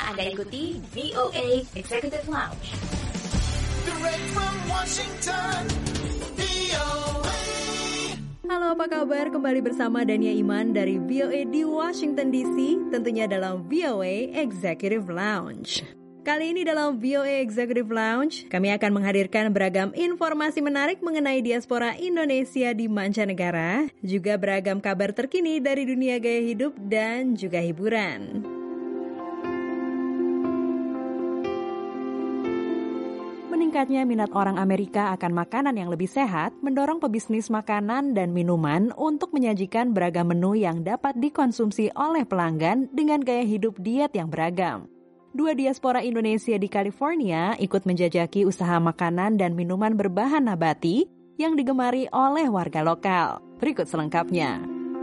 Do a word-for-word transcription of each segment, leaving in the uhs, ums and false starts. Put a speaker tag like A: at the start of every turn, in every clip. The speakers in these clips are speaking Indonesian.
A: Anda ikuti V O A Executive Lounge.
B: Direct from Washington, V O A.
C: Halo, apa kabar? Kembali bersama Dania Iman dari V O A di Washington D C, tentunya dalam V O A Executive Lounge. Kali ini dalam V O A Executive Lounge, kami akan menghadirkan beragam informasi menarik mengenai diaspora Indonesia di mancanegara, juga beragam kabar terkini dari dunia gaya hidup dan juga hiburan. Meningkatnya minat orang Amerika akan makanan yang lebih sehat mendorong pebisnis makanan dan minuman untuk menyajikan beragam menu yang dapat dikonsumsi oleh pelanggan dengan gaya hidup diet yang beragam. Dua diaspora Indonesia di California ikut menjajaki usaha makanan dan minuman berbahan nabati yang digemari oleh warga lokal. Berikut selengkapnya.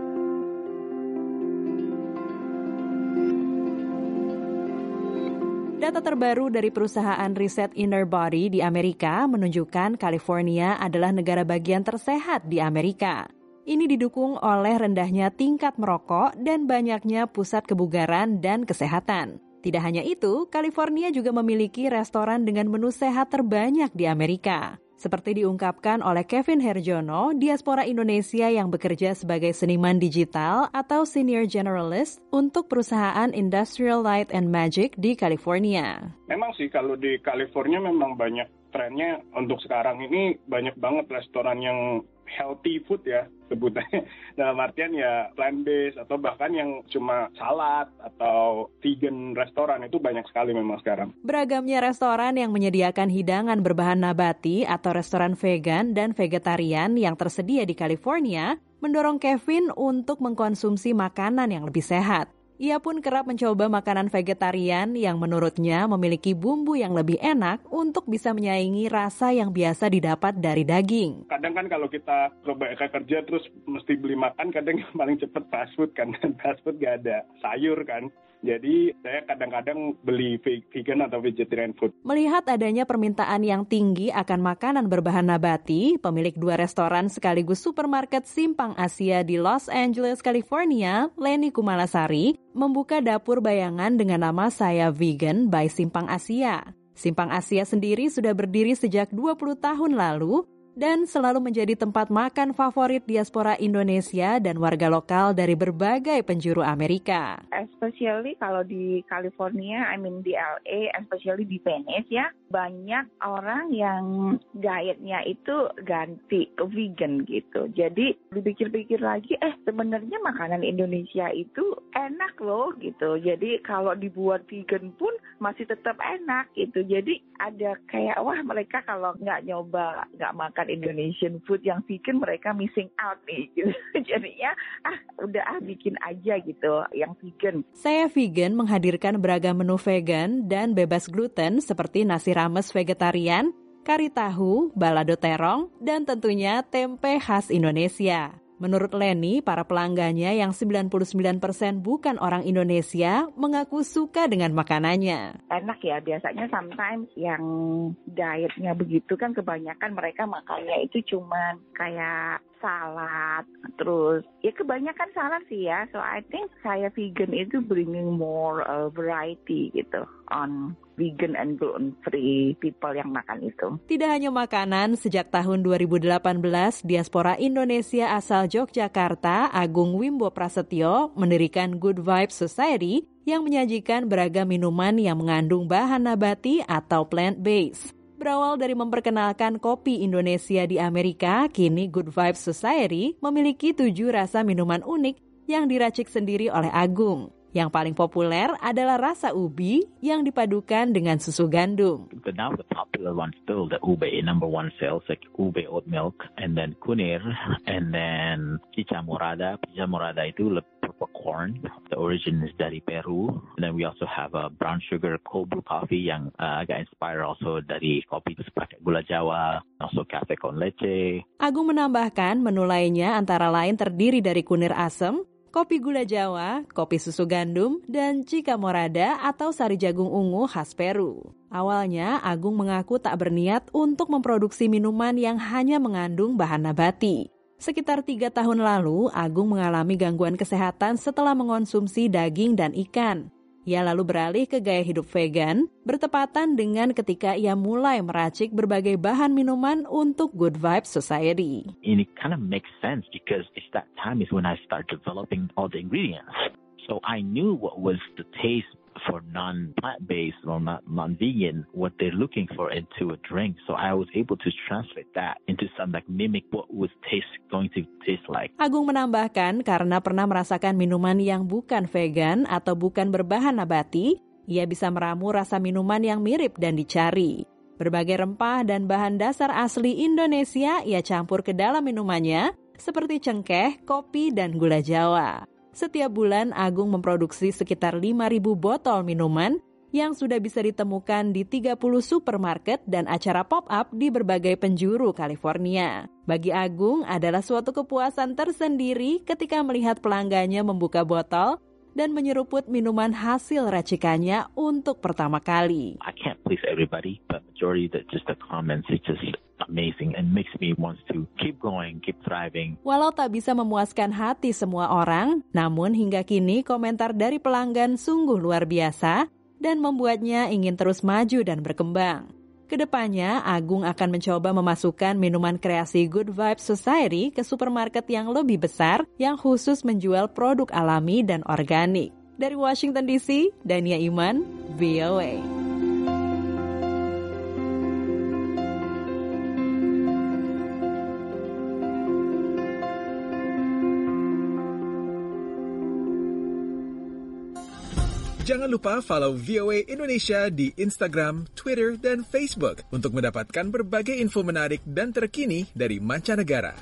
C: Data terbaru dari perusahaan riset Inner Body di Amerika menunjukkan California adalah negara bagian tersehat di Amerika. Ini didukung oleh rendahnya tingkat merokok dan banyaknya pusat kebugaran dan kesehatan. Tidak hanya itu, California juga memiliki restoran dengan menu sehat terbanyak di Amerika. Seperti diungkapkan oleh Kevin Herjono, diaspora Indonesia yang bekerja sebagai seniman digital atau senior generalist untuk perusahaan Industrial Light and Magic di California.
D: Memang sih kalau di California memang banyak trennya untuk sekarang ini banyak banget restoran yang healthy food ya sebutannya, dalam artian ya plant-based atau bahkan yang cuma salad atau vegan restoran itu banyak sekali memang sekarang.
C: Beragamnya restoran yang menyediakan hidangan berbahan nabati atau restoran vegan dan vegetarian yang tersedia di California mendorong Kevin untuk mengkonsumsi makanan yang lebih sehat. Ia pun kerap mencoba makanan vegetarian yang menurutnya memiliki bumbu yang lebih enak untuk bisa menyaingi rasa yang biasa didapat dari daging.
D: Kadang kan kalau kita coba kerja terus mesti beli makan, kadang yang paling cepat fast food kan, dan fast food gak ada sayur kan. Jadi saya kadang-kadang beli vegan atau vegetarian food.
C: Melihat adanya permintaan yang tinggi akan makanan berbahan nabati, pemilik dua restoran sekaligus supermarket Simpang Asia di Los Angeles, California, Leni Kumalasari, membuka dapur bayangan dengan nama Saya Vegan by Simpang Asia. Simpang Asia sendiri sudah berdiri sejak dua puluh tahun lalu, dan selalu menjadi tempat makan favorit diaspora Indonesia dan warga lokal dari berbagai penjuru Amerika.
E: Especially kalau di California, I mean di L A, especially di Venice ya, banyak orang yang dietnya itu ganti ke vegan gitu. Jadi dipikir-pikir lagi, eh sebenarnya makanan Indonesia itu enak loh gitu. Jadi kalau dibuat vegan pun masih tetap enak gitu. Jadi ada kayak, wah mereka kalau nggak nyoba, nggak makan Indonesian food yang vegan, mereka missing out nih gitu. Jadinya ah udah ah bikin aja gitu yang vegan.
C: Saya Vegan menghadirkan beragam menu vegan dan bebas gluten seperti nasi rames vegetarian, kari tahu, balado terong, dan tentunya tempe khas Indonesia. Menurut Leni, para pelanggannya yang sembilan puluh sembilan persen bukan orang Indonesia mengaku suka dengan makanannya.
E: Enak ya, biasanya sometimes yang dietnya begitu kan kebanyakan mereka makannya itu cuman kayak salad, terus ya kebanyakan salad sih ya. So I think Saya Vegan itu bringing more uh, variety gitu on vegan and gluten-free people yang makan itu.
C: Tidak hanya makanan, sejak tahun dua ribu delapan belas, diaspora Indonesia asal Yogyakarta, Agung Wimbo Prasetyo, mendirikan Good Vibes Society yang menyajikan beragam minuman yang mengandung bahan nabati atau plant-based. Berawal dari memperkenalkan kopi Indonesia di Amerika, kini Good Vibes Society memiliki tujuh rasa minuman unik yang diracik sendiri oleh Agung. Yang paling populer adalah rasa ubi yang dipadukan dengan susu gandum.
F: But now the popular one still the ube number one sales like ube oat milk, and then kunir, and then chicha morada. Chicha morada itu purple corn. The origin is dari Peru. And then we also have a brown sugar cold brew coffee yang uh, agak inspire also dari kopi itu pakai gula Jawa, also cafe con leche.
C: Agung menambahkan menu lainnya antara lain terdiri dari kunir asem, kopi gula Jawa, kopi susu gandum, dan chicha morada atau sari jagung ungu khas Peru. Awalnya, Agung mengaku tak berniat untuk memproduksi minuman yang hanya mengandung bahan nabati. Sekitar tiga tahun lalu, Agung mengalami gangguan kesehatan setelah mengonsumsi daging dan ikan. Ia lalu beralih ke gaya hidup vegan, bertepatan dengan ketika ia mulai meracik berbagai bahan minuman untuk Good Vibes Society.
F: And it kind of makes sense because it's that time is when I start developing all the ingredients. So I knew what was the taste for non-plant-based or not non-vegan, what they're looking for into a drink. So I was able to translate that into some like mimic what was taste going to taste like.
C: Agung menambahkan karena pernah merasakan minuman yang bukan vegan atau bukan berbahan nabati, ia bisa meramu rasa minuman yang mirip dan dicari. Berbagai rempah dan bahan dasar asli Indonesia ia campur ke dalam minumannya, seperti cengkeh, kopi, dan gula Jawa. Setiap bulan, Agung memproduksi sekitar lima ribu botol minuman yang sudah bisa ditemukan di tiga puluh supermarket dan acara pop-up di berbagai penjuru California. Bagi Agung adalah suatu kepuasan tersendiri ketika melihat pelanggannya membuka botol dan menyeruput minuman hasil racikannya untuk pertama kali.
F: I can't please everybody, but majority that just the comments, it's just amazing and makes me want to keep going, keep thriving.
C: Walau tak bisa memuaskan hati semua orang, namun hingga kini komentar dari pelanggan sungguh luar biasa dan membuatnya ingin terus maju dan berkembang. Kedepannya, Agung akan mencoba memasukkan minuman kreasi Good Vibes Society ke supermarket yang lebih besar yang khusus menjual produk alami dan organik. Dari Washington D C, Dania Iman, V O A.
G: Jangan lupa follow V O A Indonesia di Instagram, Twitter, dan Facebook untuk mendapatkan berbagai info menarik dan terkini dari mancanegara.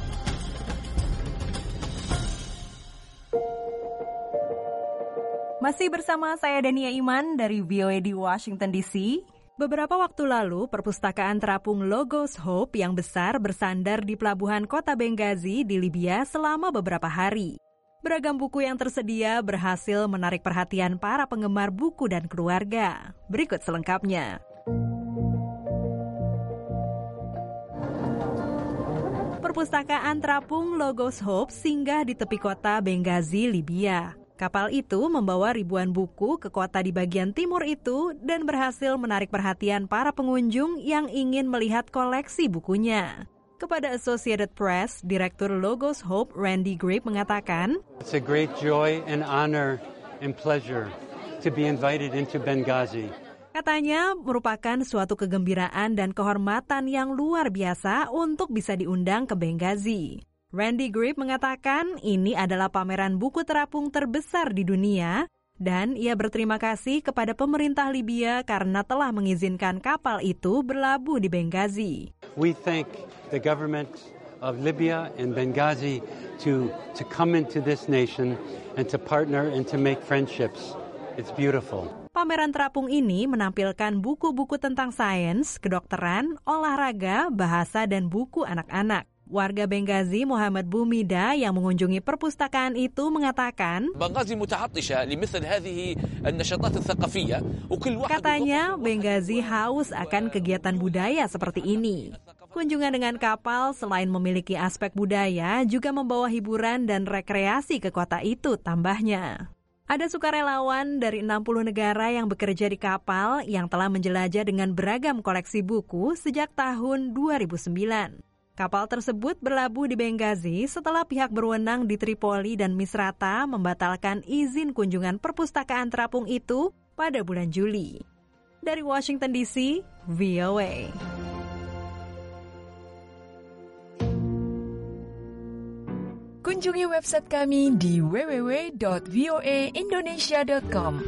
C: Masih bersama saya Dania Iman dari V O A di Washington D C. Beberapa waktu lalu, perpustakaan terapung Logos Hope yang besar bersandar di pelabuhan kota Benghazi di Libya selama beberapa hari. Beragam buku yang tersedia berhasil menarik perhatian para penggemar buku dan keluarga. Berikut selengkapnya. Perpustakaan terapung Logos Hope singgah di tepi kota Benghazi, Libya. Kapal itu membawa ribuan buku ke kota di bagian timur itu dan berhasil menarik perhatian para pengunjung yang ingin melihat koleksi bukunya. Kepada Associated Press, Direktur Logos Hope Randy Grip mengatakan,
H: It's a great joy and honor and pleasure to be invited into Benghazi.
C: Katanya merupakan suatu kegembiraan dan kehormatan yang luar biasa untuk bisa diundang ke Benghazi. Randy Grip mengatakan ini adalah pameran buku terapung terbesar di dunia dan ia berterima kasih kepada pemerintah Libya karena telah mengizinkan kapal itu berlabuh di Benghazi.
H: We thank the government of Libya and Benghazi to to come into this nation and to partner and to make friendships. It's beautiful.
C: Pameran terapung ini menampilkan buku-buku tentang sains, kedokteran, olahraga, bahasa, dan buku anak-anak. Warga Benghazi Muhammad Bumida yang mengunjungi perpustakaan itu mengatakan, katanya Benghazi haus akan kegiatan budaya seperti ini. Kunjungan dengan kapal selain memiliki aspek budaya juga membawa hiburan dan rekreasi ke kota itu, tambahnya. Ada sukarelawan dari enam puluh negara yang bekerja di kapal yang telah menjelajah dengan beragam koleksi buku sejak tahun dua ribu sembilan. Kapal tersebut berlabuh di Benghazi setelah pihak berwenang di Tripoli dan Misrata membatalkan izin kunjungan perpustakaan terapung itu pada bulan Juli. Dari Washington D C, V O A.
I: Kunjungi website kami di w w w dot v o a indonesia dot com.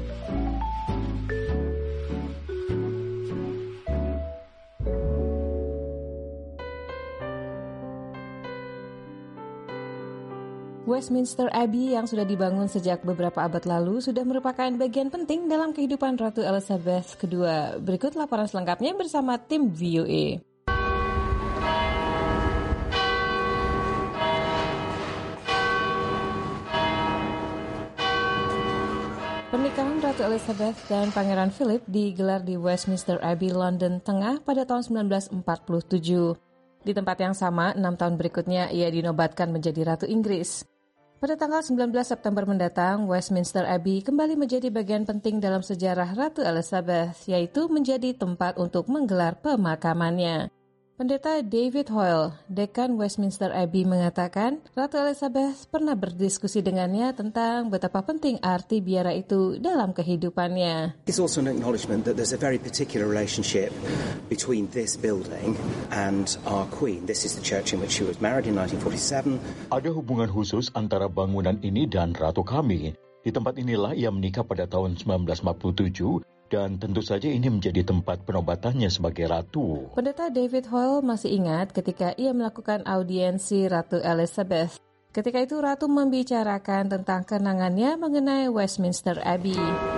J: Westminster Abbey yang sudah dibangun sejak beberapa abad lalu sudah merupakan bagian penting dalam kehidupan Ratu Elizabeth kedua. Berikut laporan selengkapnya bersama tim V O A. Pernikahan Ratu Elizabeth dan Pangeran Philip digelar di Westminster Abbey, London Tengah pada tahun sembilan belas empat puluh tujuh. Di tempat yang sama, enam tahun berikutnya ia dinobatkan menjadi Ratu Inggris. Pada tanggal sembilan belas September mendatang, Westminster Abbey kembali menjadi bagian penting dalam sejarah Ratu Elizabeth, yaitu menjadi tempat untuk menggelar pemakamannya. Pendeta David Hoyle, dekan Westminster Abbey, mengatakan Ratu Elizabeth pernah berdiskusi dengannya tentang betapa penting arti biara itu dalam kehidupannya.
K: It's also an acknowledgement that there's a very particular relationship between this building and our Queen. This is the church in which she was married in nineteen forty-seven.
L: Ada hubungan khusus antara bangunan ini dan Ratu kami. Di tempat inilah ia menikah pada tahun sembilan belas lima puluh tujuh. Dan tentu saja ini menjadi tempat penobatannya sebagai ratu.
J: Pendeta David Hoyle masih ingat ketika ia melakukan audiensi Ratu Elizabeth. Ketika itu Ratu membicarakan tentang kenangannya mengenai Westminster Abbey.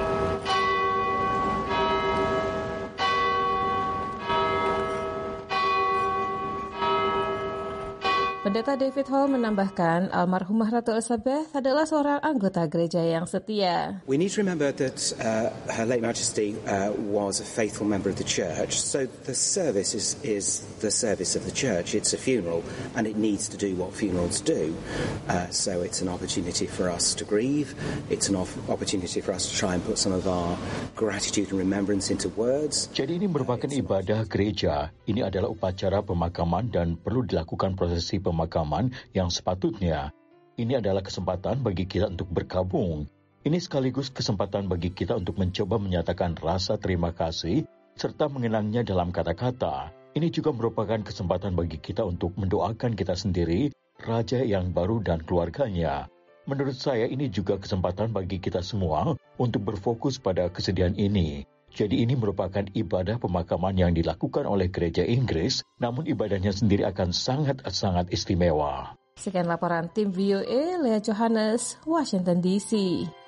J: Pendeta David Hall menambahkan almarhumah Ratu Elizabeth adalah seorang anggota gereja yang setia.
K: We need to remember that uh, Her late Majesty uh, was a faithful member of the church, so the service is, is the service of the church. It's a funeral, and it needs to do what funerals do. Uh, so it's an opportunity for us to grieve. It's an opportunity for us to try and put some of our gratitude and remembrance into words.
L: Jadi ini merupakan ibadah gereja. Ini adalah upacara pemakaman dan perlu dilakukan prosesi pemakaman. pemakaman yang sepatutnya. Ini adalah kesempatan bagi kita untuk berkabung. Ini sekaligus kesempatan bagi kita untuk mencoba menyatakan rasa terima kasih serta mengenangnya dalam kata-kata. Ini juga merupakan kesempatan bagi kita untuk mendoakan kita sendiri, raja yang baru dan keluarganya. Menurut saya ini juga kesempatan bagi kita semua untuk berfokus pada kesedihan ini. Jadi ini merupakan ibadah pemakaman yang dilakukan oleh gereja Inggris, namun ibadahnya sendiri akan sangat-sangat istimewa.
J: Sekian laporan tim V O A, Lea Johannes, Washington D C.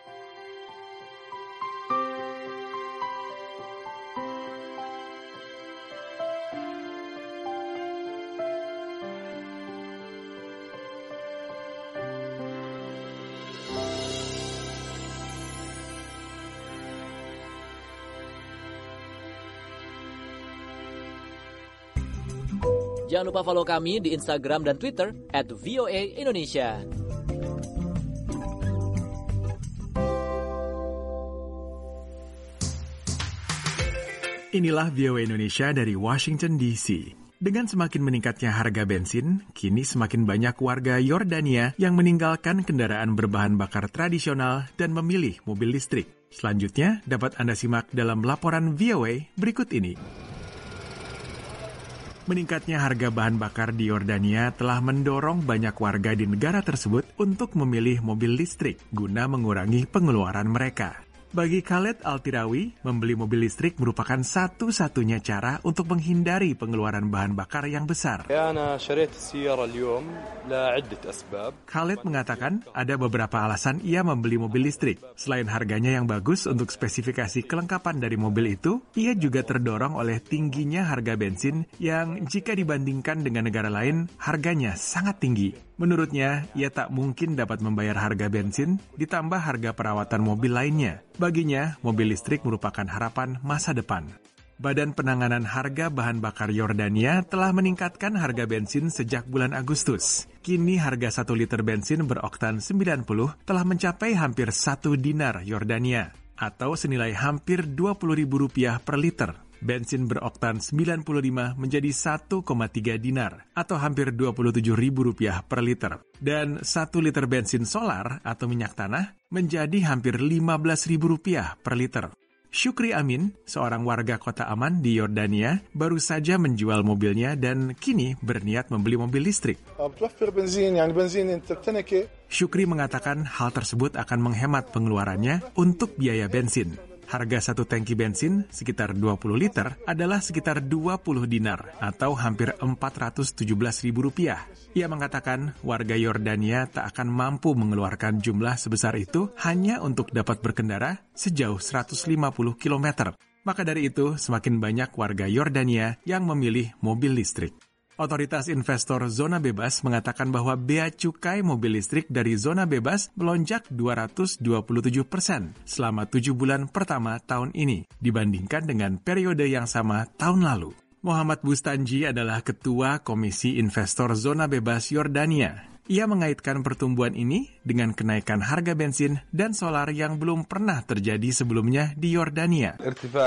M: Jangan lupa follow kami di Instagram dan Twitter at V O A Indonesia.
G: Inilah V O A Indonesia dari Washington D C. Dengan semakin meningkatnya harga bensin, kini semakin banyak warga Yordania yang meninggalkan kendaraan berbahan bakar tradisional dan memilih mobil listrik. Selanjutnya dapat Anda simak dalam laporan V O A berikut ini. Meningkatnya harga bahan bakar di Yordania telah mendorong banyak warga di negara tersebut untuk memilih mobil listrik guna mengurangi pengeluaran mereka. Bagi Khaled Altirawi, membeli mobil listrik merupakan satu-satunya cara untuk menghindari pengeluaran bahan bakar yang besar. Khaled mengatakan ada beberapa alasan ia membeli mobil listrik. Selain harganya yang bagus untuk spesifikasi kelengkapan dari mobil itu, ia juga terdorong oleh tingginya harga bensin yang jika dibandingkan dengan negara lain, harganya sangat tinggi. Menurutnya, ia tak mungkin dapat membayar harga bensin ditambah harga perawatan mobil lainnya. Baginya, mobil listrik merupakan harapan masa depan. Badan Penanganan Harga Bahan Bakar Yordania telah meningkatkan harga bensin sejak bulan Agustus. Kini harga satu liter bensin beroktan sembilan puluh telah mencapai hampir satu dinar Yordania, atau senilai hampir dua puluh ribu rupiah per liter. Bensin beroktan sembilan puluh lima menjadi satu koma tiga dinar atau hampir dua puluh tujuh ribu rupiah per liter. Dan satu liter bensin solar atau minyak tanah menjadi hampir lima belas ribu rupiah per liter. Syukri Amin, seorang warga kota Aman di Yordania, baru saja menjual mobilnya dan kini berniat membeli mobil listrik. Syukri mengatakan hal tersebut akan menghemat pengeluarannya untuk biaya bensin. Harga satu tangki bensin sekitar dua puluh liter adalah sekitar dua puluh dinar atau hampir empat ratus tujuh belas ribu rupiah. Ia mengatakan warga Yordania tak akan mampu mengeluarkan jumlah sebesar itu hanya untuk dapat berkendara sejauh seratus lima puluh kilometer. Maka dari itu semakin banyak warga Yordania yang memilih mobil listrik. Otoritas Investor Zona Bebas mengatakan bahwa bea cukai mobil listrik dari zona bebas melonjak dua ratus dua puluh tujuh persen selama tujuh bulan pertama tahun ini dibandingkan dengan periode yang sama tahun lalu. Muhammad Bustanji adalah Ketua Komisi Investor Zona Bebas Yordania. Ia mengaitkan pertumbuhan ini dengan kenaikan harga bensin dan solar yang belum pernah terjadi sebelumnya di Yordania.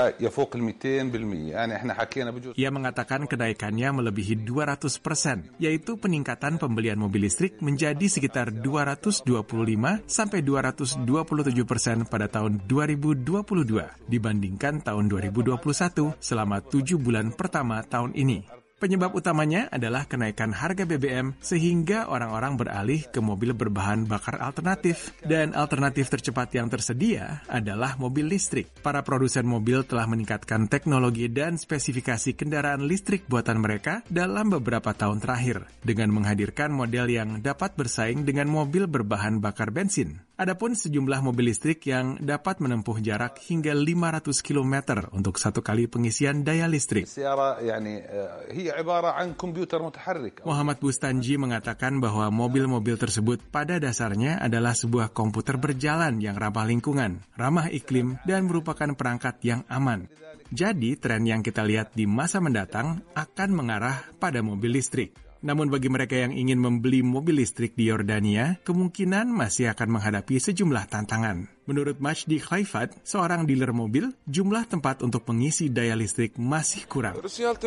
G: Ia mengatakan kenaikannya melebihi dua ratus persen, yaitu peningkatan pembelian mobil listrik menjadi sekitar dua ratus dua puluh lima sampai dua ratus dua puluh tujuh persen pada tahun dua ribu dua puluh dua dibandingkan tahun dua ribu dua puluh satu selama tujuh bulan pertama tahun ini. Penyebab utamanya adalah kenaikan harga B B M sehingga orang-orang beralih ke mobil berbahan bakar alternatif. Dan alternatif tercepat yang tersedia adalah mobil listrik. Para produsen mobil telah meningkatkan teknologi dan spesifikasi kendaraan listrik buatan mereka dalam beberapa tahun terakhir dengan menghadirkan model yang dapat bersaing dengan mobil berbahan bakar bensin. Adapun sejumlah mobil listrik yang dapat menempuh jarak hingga lima ratus kilometer untuk satu kali pengisian daya listrik. Muhammad Bustanji mengatakan bahwa mobil-mobil tersebut pada dasarnya adalah sebuah komputer berjalan yang ramah lingkungan, ramah iklim, dan merupakan perangkat yang aman. Jadi, tren yang kita lihat di masa mendatang akan mengarah pada mobil listrik. Namun bagi mereka yang ingin membeli mobil listrik di Yordania, kemungkinan masih akan menghadapi sejumlah tantangan. Menurut Majdi Khaifat, seorang dealer mobil, jumlah tempat untuk mengisi daya listrik masih kurang.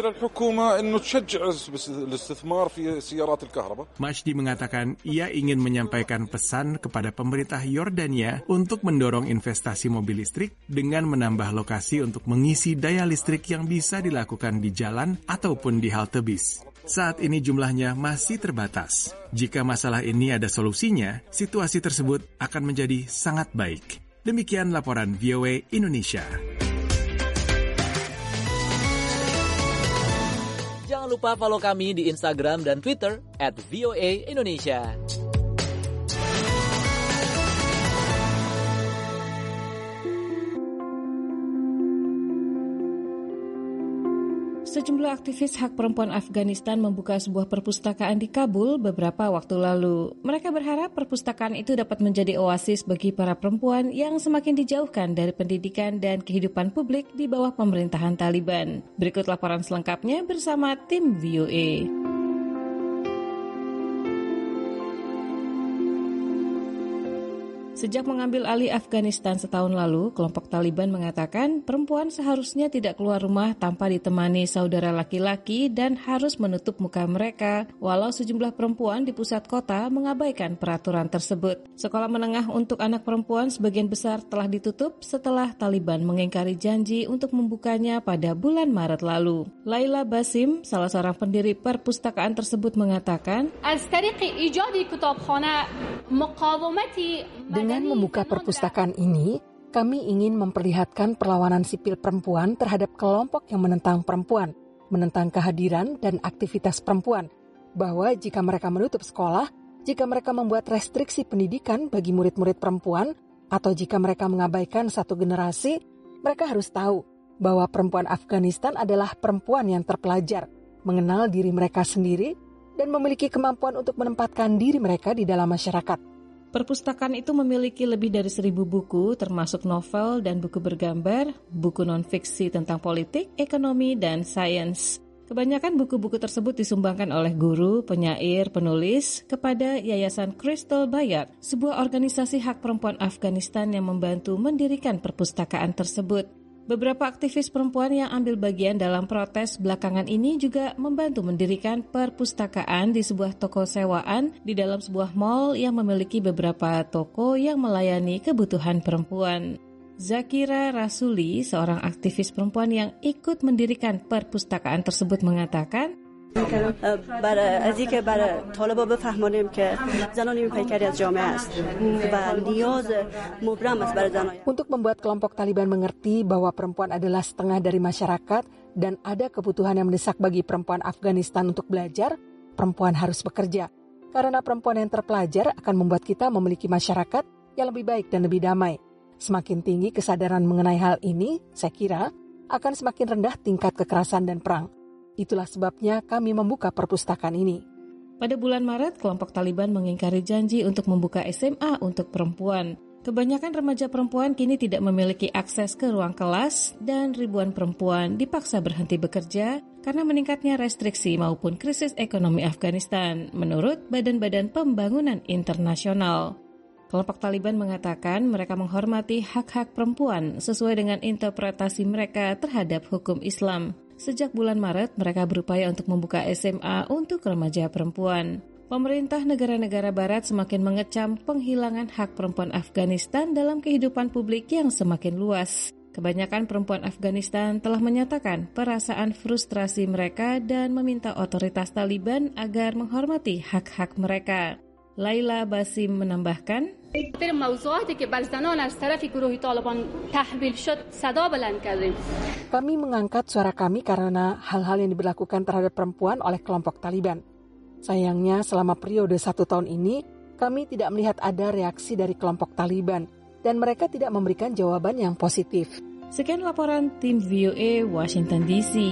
G: Majdi mengatakan ia ingin menyampaikan pesan kepada pemerintah Yordania untuk mendorong investasi mobil listrik dengan menambah lokasi untuk mengisi daya listrik yang bisa dilakukan di jalan ataupun di halte bis. Saat ini jumlahnya masih terbatas. Jika masalah ini ada solusinya, situasi tersebut akan menjadi sangat baik. Demikian laporan V O A Indonesia.
M: Jangan lupa follow kami di Instagram dan Twitter at V O A Indonesia.
J: Sejumlah aktivis hak perempuan Afghanistan membuka sebuah perpustakaan di Kabul beberapa waktu lalu. Mereka berharap perpustakaan itu dapat menjadi oasis bagi para perempuan yang semakin dijauhkan dari pendidikan dan kehidupan publik di bawah pemerintahan Taliban. Berikut laporan selengkapnya bersama tim V O A. Sejak mengambil alih Afghanistan setahun lalu, kelompok Taliban mengatakan perempuan seharusnya tidak keluar rumah tanpa ditemani saudara laki-laki dan harus menutup muka mereka, walau sejumlah perempuan di pusat kota mengabaikan peraturan tersebut. Sekolah menengah untuk anak perempuan sebagian besar telah ditutup setelah Taliban mengingkari janji untuk membukanya pada bulan Maret lalu. Laila Basim, salah seorang pendiri perpustakaan tersebut mengatakan,
N: dengan membuka perpustakaan ini, kami ingin memperlihatkan perlawanan sipil perempuan terhadap kelompok yang menentang perempuan, menentang kehadiran dan aktivitas perempuan, bahwa jika mereka menutup sekolah, jika mereka membuat restriksi pendidikan bagi murid-murid perempuan, atau jika mereka mengabaikan satu generasi, mereka harus tahu bahwa perempuan Afghanistan adalah perempuan yang terpelajar, mengenal diri mereka sendiri, dan memiliki kemampuan untuk menempatkan diri mereka di dalam masyarakat.
J: Perpustakaan itu memiliki lebih dari seribu buku, termasuk novel dan buku bergambar, buku non-fiksi tentang politik, ekonomi, dan sains. Kebanyakan buku-buku tersebut disumbangkan oleh guru, penyair, penulis kepada Yayasan Crystal Bayat, sebuah organisasi hak perempuan Afghanistan yang membantu mendirikan perpustakaan tersebut. Beberapa aktivis perempuan yang ambil bagian dalam protes belakangan ini juga membantu mendirikan perpustakaan di sebuah toko sewaan di dalam sebuah mall yang memiliki beberapa toko yang melayani kebutuhan perempuan. Zakira Rasuli, seorang aktivis perempuan yang ikut mendirikan perpustakaan tersebut, mengatakan,
N: untuk membuat kelompok Taliban mengerti bahwa perempuan adalah setengah dari masyarakat dan ada kebutuhan yang mendesak bagi perempuan Afghanistan untuk belajar, perempuan harus bekerja. Karena perempuan yang terpelajar akan membuat kita memiliki masyarakat yang lebih baik dan lebih damai. Semakin tinggi kesadaran mengenai hal ini, saya kira, akan semakin rendah tingkat kekerasan dan perang. Itulah sebabnya kami membuka perpustakaan ini.
J: Pada bulan Maret, kelompok Taliban mengingkari janji untuk membuka S M A untuk perempuan. Kebanyakan remaja perempuan kini tidak memiliki akses ke ruang kelas dan ribuan perempuan dipaksa berhenti bekerja karena meningkatnya restriksi maupun krisis ekonomi Afghanistan, menurut Badan-Badan Pembangunan Internasional. Kelompok Taliban mengatakan mereka menghormati hak-hak perempuan sesuai dengan interpretasi mereka terhadap hukum Islam. Sejak bulan Maret, mereka berupaya untuk membuka S M A untuk remaja perempuan. Pemerintah negara-negara barat semakin mengecam penghilangan hak perempuan Afghanistan dalam kehidupan publik yang semakin luas. Kebanyakan perempuan Afghanistan telah menyatakan perasaan frustrasi mereka dan meminta otoritas Taliban agar menghormati hak-hak mereka. Laila Basim menambahkan,
N: kami mengangkat suara kami karena hal-hal yang diberlakukan terhadap perempuan oleh kelompok Taliban. Sayangnya selama periode satu tahun ini, kami tidak melihat ada reaksi dari kelompok Taliban dan mereka tidak memberikan jawaban yang positif.
J: Sekian laporan tim V O A Washington D C.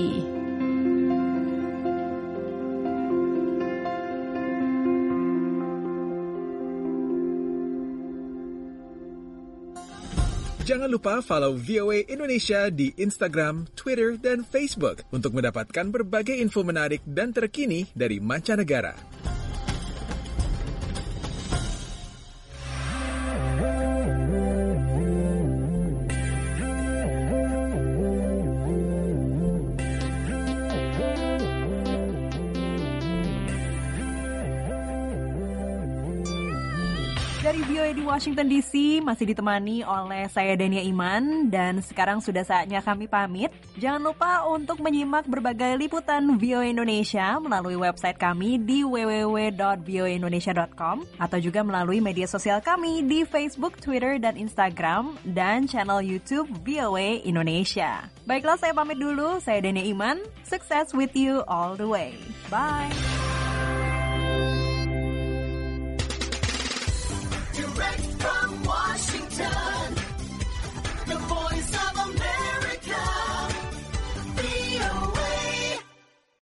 G: Jangan lupa follow V O A Indonesia di Instagram, Twitter, dan Facebook untuk mendapatkan berbagai info menarik dan terkini dari mancanegara.
C: Dari V O A di Washington D C masih ditemani oleh saya Dania Iman dan sekarang sudah saatnya kami pamit. Jangan lupa untuk menyimak berbagai liputan V O A Indonesia melalui website kami di w w w dot v o a indonesia dot com atau juga melalui media sosial kami di Facebook, Twitter, dan Instagram dan channel YouTube V O A Indonesia. Baiklah, saya pamit dulu. Saya Dania Iman. Success with you all the way. Bye.